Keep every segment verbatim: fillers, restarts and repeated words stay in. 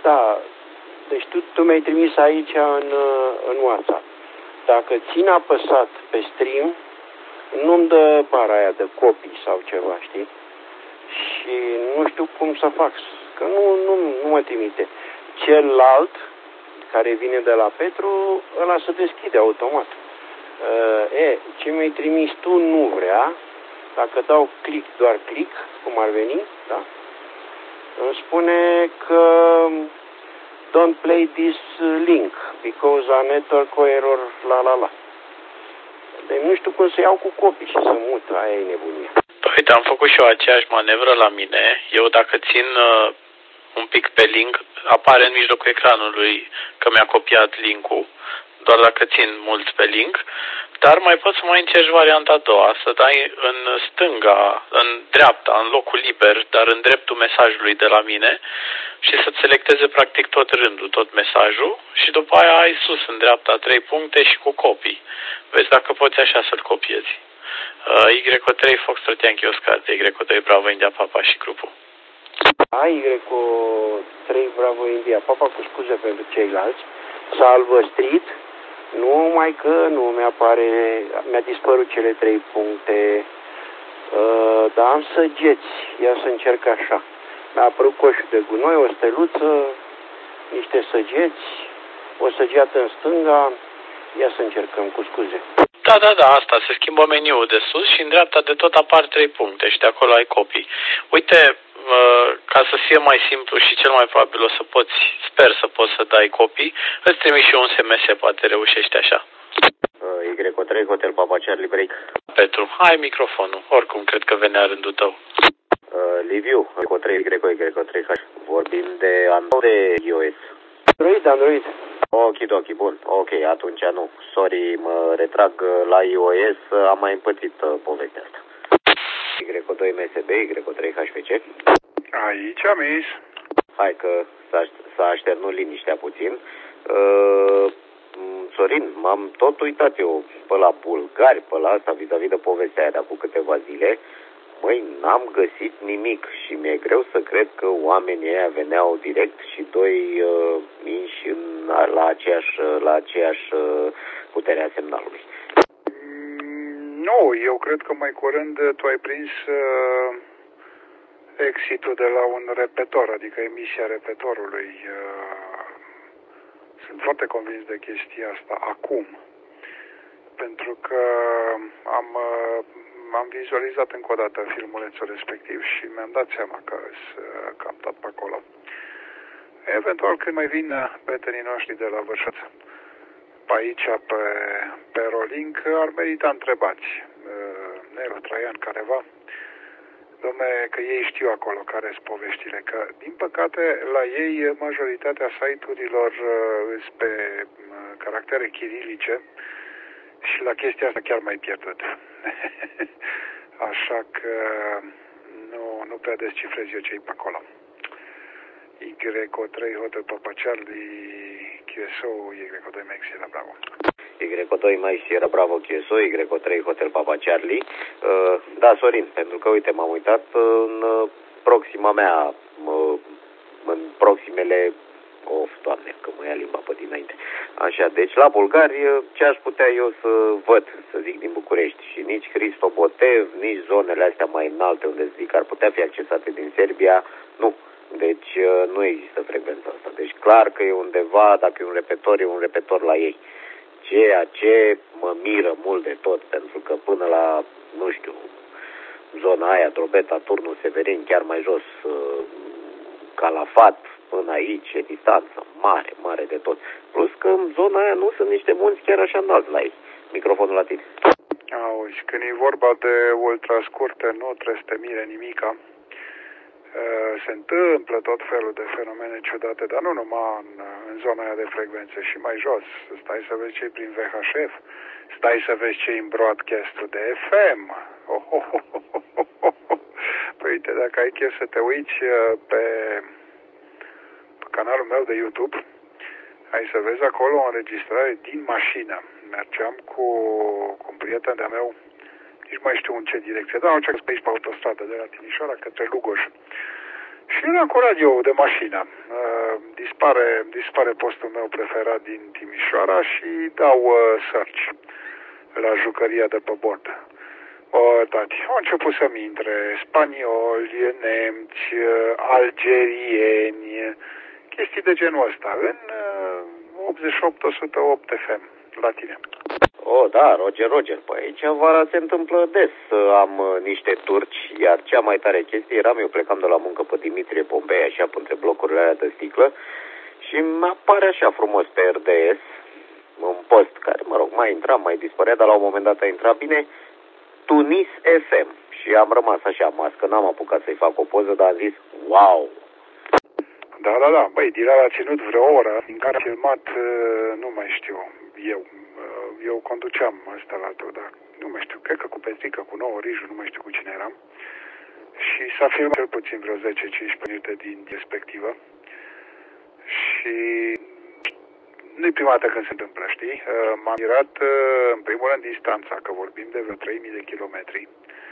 Da, deci tu, tu mi-ai trimis aici în, în WhatsApp. Dacă țin apăsat pe stream, nu-mi dă bara aia de copii sau ceva, știi? Și nu știu cum să fac, că nu, nu, nu mă trimite. Celălalt, care vine de la Petru, ăla se deschide automat. E, ce mi-ai trimis tu nu vrea. Dacă dau click, doar click, cum ar veni, da? Îmi spune că don't play this link because a network error, la la la. Deci nu știu cum să iau cu copii și să mut, aia e nebunia. Uite, am făcut și eu aceeași manevră la mine. Eu dacă țin uh, un pic pe link, apare în mijlocul ecranului că mi-a copiat link-ul, doar dacă țin mult pe link, dar mai poți să mai încerci varianta a doua, să dai în stânga, în dreapta, în locul liber, dar în dreptul mesajului de la mine și să-ți selecteze practic tot rândul, tot mesajul și după aia ai sus în dreapta trei puncte și cu copii. Vezi dacă poți așa să-l copiezi. Uh, Y O trei Foxtrot Yankee Oscar, Y O doi Bravo India Papa și grupul. A, Y O trei Bravo India Papa, cu scuze pentru ceilalți, Salvă Street, numai că nu mi-apare, mi-a dispărut cele trei puncte, uh, dar am săgeți, ia să încerc așa. Mi-a apărut coșul de gunoi, o steluță, niște săgeți, o săgeată în stânga, ia să încercăm, cu scuze. Da, da, da, asta, se schimbă meniul de sus și în dreapta de tot apar trei puncte și de acolo ai copii. Uite, ca să fie mai simplu și cel mai probabil o să poți, sper să poți să dai copii, îți trimiți și eu un S M S, poate reușești așa. Y O trei Hotel Papa Charlie Break. Petru, hai microfonul, oricum cred că venea rândul tău. Uh, Liviu, Y O trei, Y O trei H. Vorbim de Android de iOS. Android, Android. Okidoki, bun. Ok, atunci nu. Sorry, mă retrag la iOS, am mai împățit uh, povestea asta. Y O doi M S B, Y O trei H P C. Aici am is. Hai că s-a, s-a așternut liniștea puțin. Uh, Sorin, m-am tot uitat eu pe la bulgari, pe la asta, vis-a-vis de povestea aia de acum câteva zile. Măi, n-am găsit nimic și mi-e greu să cred că oamenii ăia veneau direct și doi uh, minși în, la aceeași, la aceeași uh, putere a semnalului. Mm, nu, eu cred că mai curând tu ai prins uh, exitul de la un repetor, adică emisia repetorului. Uh, sunt foarte convins de chestia asta acum, pentru că am... Uh, am vizualizat încă o dată filmulețul respectiv și mi-am dat seama că sunt cam tot pe acolo. Eventual, când mai vin prietenii noștri de la Vârșăț, pe aici, pe, pe Rolink, ar merita întrebați. Nelu, Traian, careva, dom'le, că ei știu acolo care sunt poveștile, că, din păcate, la ei, majoritatea site-urilor sunt pe caractere chirilice și la chestia asta chiar mai pierdut. Așa că nu, nu prea descifrez eu ce-i pe acolo. Y O trei Hotel Papa Charlie Q S O, Y O doi Mike Sierra Bravo. Y O doi Mike Sierra Bravo Q S O, Y O trei Hotel Papa Charlie. Uh, da, Sorin, pentru că, uite, m-am uitat în uh, proxima mea, uh, în proximele... Of, Doamne, că mă ia limba pe dinainte. Așa, deci la bulgari ce aș putea eu să văd, să zic, din București? Și nici Hristobotev, nici zonele astea mai înalte unde zic ar putea fi accesate din Serbia, nu. Deci nu există frecvența asta. Deci clar că e undeva, dacă e un repetor, e un repetor la ei. Ceea ce mă miră mult de tot, pentru că până la, nu știu, zona aia, Drobeta, Turnul Severin, chiar mai jos, Calafat, până aici, e distanță mare, mare de tot. Plus că în zona aia nu sunt niște munți chiar așa înalți la ei. Microfonul la tine. Auzi, când e vorba de ultrascurte, nu trebuie să te mire nimica. Se întâmplă tot felul de fenomene ciudate, dar nu numai în, în zona aia de frecvențe, și mai jos. Stai să vezi ce-i prin V H F, stai să vezi ce-i în broadcast-ul de F M. Oh, oh, oh, oh, oh, oh. Păi uite, dacă ai chef să te uiți pe... canalul meu de YouTube, ai să vezi acolo o înregistrare din mașină. Mergeam cu, cu un prieten de-a meu, nici mai știu în ce direcție, dar nu ce pe aici pe autostradă, de la Timișoara către Lugoj. Și eram cu radio de mașină. Uh, dispare, dispare postul meu preferat din Timișoara și dau uh, search la jucăria de pe bord. O, tati, au început să-mi intre spanioli, nemți, algerieni, chestii de genul ăsta, în optzeci și opt o sută opt F M, la tine. Oh, da, Roger, Roger, păi aici vara se întâmplă des să am uh, niște turci, iar cea mai tare chestie eram, eu plecam de la muncă pe Dimitrie Pompei, așa, între blocurile alea de sticlă, și mi apare așa frumos pe R D S, un post care, mă rog, mai intra, mai dispărea, dar la un moment dat a intrat bine, Tunis F M. Și am rămas așa mască, n-am apucat să-i fac o poză, dar am zis, wow! Da, da, da, băi, Dilal a ținut vreo oră, în care a filmat, nu mai știu, eu, eu conduceam ăsta la tot, dar nu mai știu, cred că cu Petrică, cu nouă Riju, nu mai știu cu cine eram, și s-a filmat cel puțin vreo zece cincisprezece minute din respectivă și nu-i prima dată când se întâmplă, știi? M-am mirat, în primul rând, distanța, că vorbim de vreo trei mii de kilometri,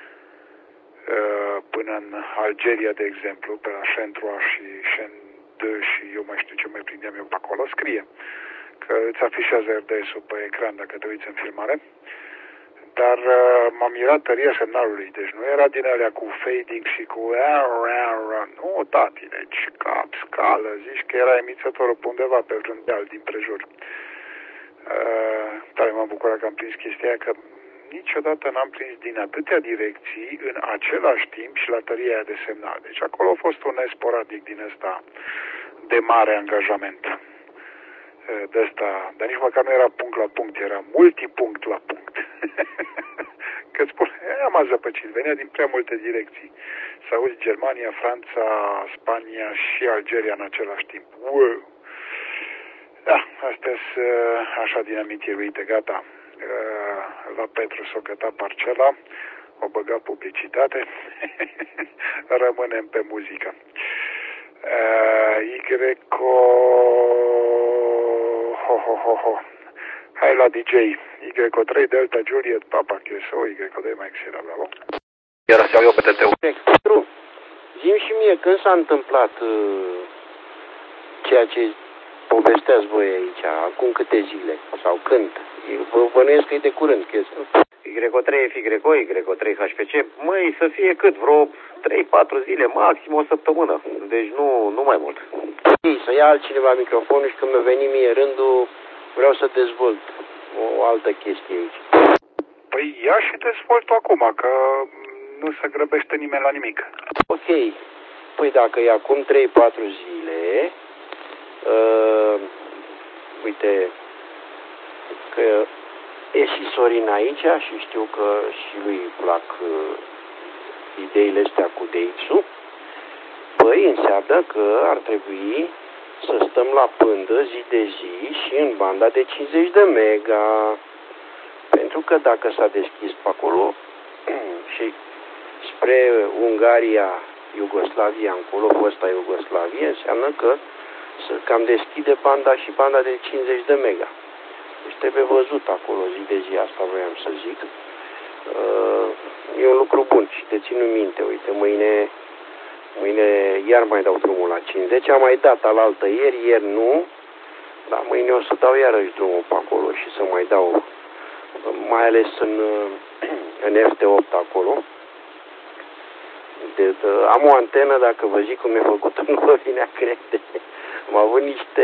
până în Algeria, de exemplu, pe la Shen trois și Shen doi și eu mai știu ce mai prindeam eu pe acolo, scrie că îți afișează R D S-ul pe ecran dacă te uiți în filmare, dar m-am mirat tăria semnalului, deci nu era din alea cu fading și cu nu, tati, deci cap, scală, zici că era emițătorul pe undeva pe vreun deal din prejur. Uh, tare m-am bucurat că am prins chestia aia, că niciodată n-am prins din atâtea direcții în același timp și la tăria aia de semnal. Deci acolo a fost un nesporadic din ăsta de mare angajament. De ăsta, dar nici măcar nu era punct la punct, era multipunct la punct. Că spune, am zăpăcit, venea din prea multe direcții. Să auzi Germania, Franța, Spania și Algeria în același timp. Wow! Da, astea sunt așa din amintiri, uite, gata. La Petru s-o căta parcela, o băga publicitate, rămânem pe muzică. Y-O... Ho, ho, ho, ho. Hai la D J. Y O trei Delta Juliet Papa Kilo Y O doi Mike Sierra Bravo. Iar să iau eu pe T T-ul. Zi-mi și mie, când s-a întâmplat uh, ceea ce povesteați voi aici, acum câte zile, sau când? Vă bănuiesc că e de curând chestia. Y O trei F Y O, Y O trei H P C, măi, să fie cât, vreo trei patru zile, maxim o săptămână, deci nu, nu mai mult. Să ia altcineva microfonul și când mi-a venit mie rândul, vreau să dezvolt o altă chestie aici. Păi ia și dezvolt acum, că nu se grăbește nimeni la nimic. Ok, păi dacă e acum trei patru zile, uh, uite, că e și Sorin aici și știu că și lui îi plac uh, ideile astea cu D X-ul, păi înseamnă că ar trebui să stăm la pândă zi de zi și în banda de cincizeci de mega. Pentru că dacă s-a deschis pe acolo și spre Ungaria, Iugoslavia, încolo, fosta Iugoslavie, înseamnă că să cam deschide banda și banda de cincizeci de mega. Deci trebuie văzut acolo zi de zi, asta voiam să zic. E un lucru bun și te țin minte, uite, mâine, mâine iar mai dau drumul la cincizeci, am mai dat alaltă ieri, ieri nu, dar mâine o să dau iarăși drumul pe acolo și să mai dau, mai ales în, în F T opt acolo. De, de, am o antenă, dacă vă zic cum e făcută, nu vă vine a crede. Am avut niște...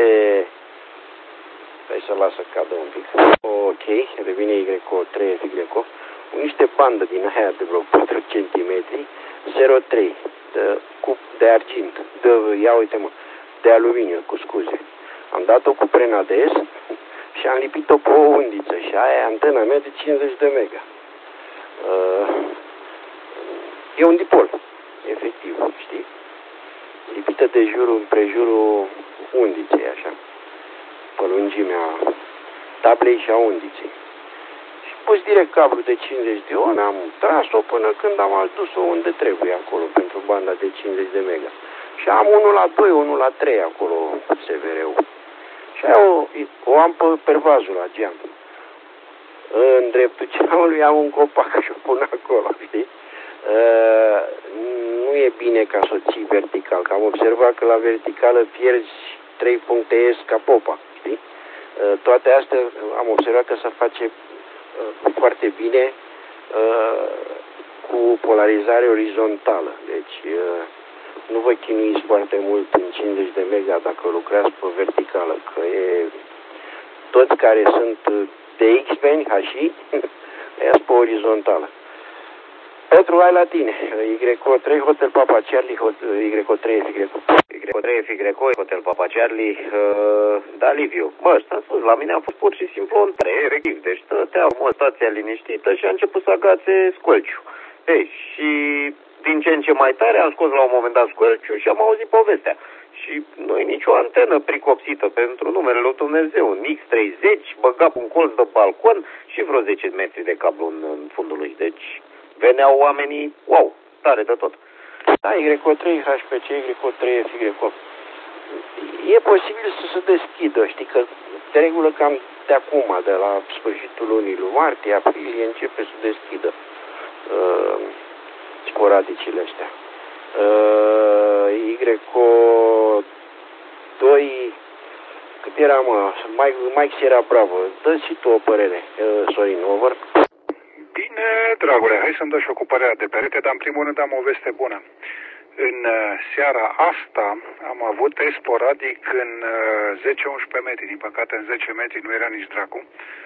Hai să lasă cadă un pic. Ok, revine Y O trei F Y O. Niște bandă din aia de vreo patru centimetri, zero trei, de, cu, de argint, de, ia uite mă, de aluminiu, cu scuze. Am dat-o cu prenades și am lipit-o pe o undiță și aia e antena mea de cincizeci de mega. Uh, e un dipol, efectiv, știi? Lipită de jurul, împrejurul undiței, așa, pe lungimea tablei și a undiței. Și pus direct cablu de cincizeci de ohm, am tras-o până când am adus-o unde trebuie acolo, pentru banda de cincizeci de mega. Și am unul la doi, unul la trei acolo, S V R-ul. Și aia o, o am pe pervazul la geam. În dreptul geamului am un copac și o pun acolo, știi? Uh, nu e bine ca să o ții vertical, că am observat că la verticală pierzi trei puncte S ca popa, știi? Toate astea am observat că se face foarte bine cu polarizare orizontală. Deci nu vă chinuiți foarte mult în cincizeci de mega dacă lucrați pe verticală, că e toți care sunt de X-Men, ca și ia pe orizontală. Petru, hai la tine. Y O trei Hotel Papa Charlie, Y O trei F Y. Y O trei F Y Hotel Papa Charlie, uh, da, Liviu. Bă, ăsta spus, la mine a fost pur și simplu un trei, deci stătea o stația liniștită și a început să agațe scolciu. Ei, și din ce în ce mai tare am scos la un moment dat scolciu și am auzit povestea. Și nu e nicio antenă pricopsită pentru numele lui Dumnezeu. Un X treizeci, băga un colț de balcon și vreo zece metri de cablu în, în fundul lui. Deci veneau oamenii, wow, tare de tot. Da, Y O trei H P C, Y O trei F Y. E posibil să se deschidă, știi, că de regulă cam de acum, de la sfârșitul lunii lui martie, aprilie, începe să deschidă uh, sporadicile astea. Uh, Y O doi, cât era, mă, Mike, Mike era bravo. Dă și tu o părere, uh, Sorin, over. Bine, dragule, hai să-mi dau și o cu părerea de perete, dar în primul rând am o veste bună. În seara asta am avut sporadic în zece unsprezece metri, din păcate în zece metri nu era nici dracu,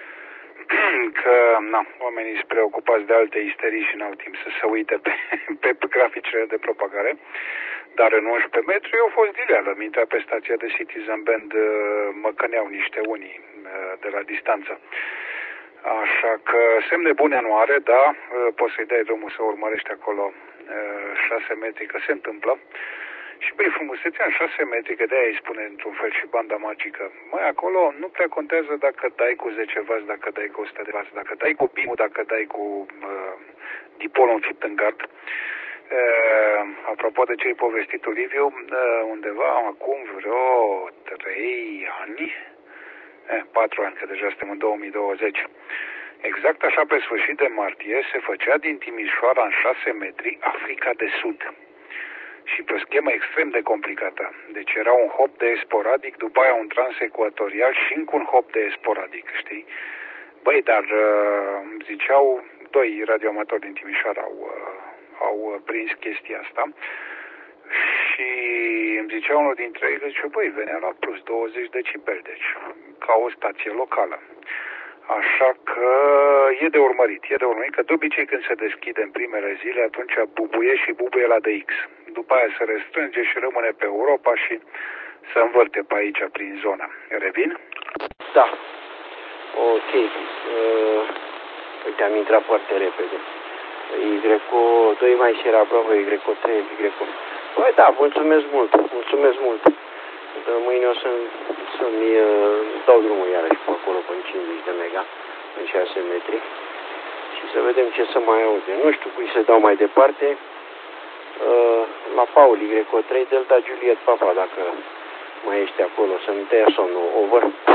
că na, oamenii sunt preocupați de alte isterii și n-au timp să se uite pe, pe graficele de propagare, dar în unsprezece metri au fost dileală. Mintea pe stația de Citizen Band mă căneau niște unii de la distanță. Așa că semne bune nu are, da, poți să-i dai drumul să urmărești acolo șase metri, că se întâmplă. Și băi, frumusețea în șase metri, că de-aia îi spune într-un fel și banda magică. Măi, acolo nu prea contează dacă dai cu zece vați, dacă dai cu o sută de vați, dacă dai cu bimul, dacă dai cu uh, dipolul înfipt în gard. Uh, apropo de ce-i povestitul Liviu, uh, undeva acum vreo trei ani, eh, patru ani, că deja suntem în două mii douăzeci, exact așa pe sfârșit de martie se făcea din Timișoara în șase metri Africa de Sud. Și pe o schemă extrem de complicată. Deci era un hop de sporadic, după aia un transecuatorial și încă un hop de sporadic, știi? Băi, dar uh, ziceau, doi radioamatori din Timișoara au, uh, au prins chestia asta și îmi zicea unul dintre ei, zice, băi, venea la plus douăzeci decibeli, deci ca o stație locală. Așa că e de urmărit, e de urmărit că de obicei când se deschide în primele zile, atunci bubuie și bubuie la D X. După aia se restrânge și rămâne pe Europa și se învârte pe aici, prin zonă. Revin? Da. Ok. Uh, uite, am intrat foarte repede. Y O doi mai era bravo, Y O trei, Y O. Băi, da, mulțumesc mult, mulțumesc mult. Mâine o să, să-mi uh, dau drumul iarăși pe acolo, pe cincizeci de mega, în șase metri. Și să vedem ce să mai aude. Nu știu cui să dau mai departe. Uh, la Paul, Y O trei Delta Juliet Papa, dacă mai ești acolo, să-mi tăia somnul. Over.